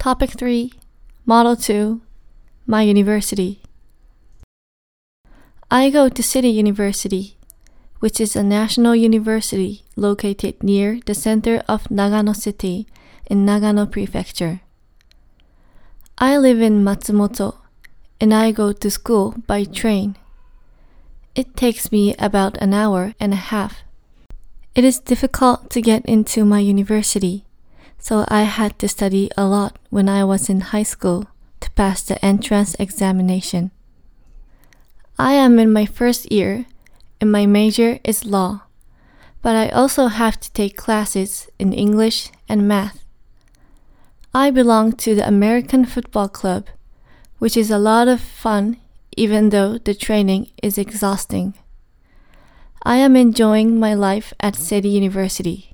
Topic 3, Model 2, My University. I go to City University, which is a national university located near the center of Nagano City in Nagano Prefecture. I live in Matsumoto, and I go to school by train. It takes me about an hour and a half. It is difficult to get into my university, so I had to study a lot when I was in high school to pass the entrance examination. I am in my first year, and my major is law, but I also have to take classes in English and math. I belong to the American Football Club, which is a lot of fun even though the training is exhausting. I am enjoying my life at City University.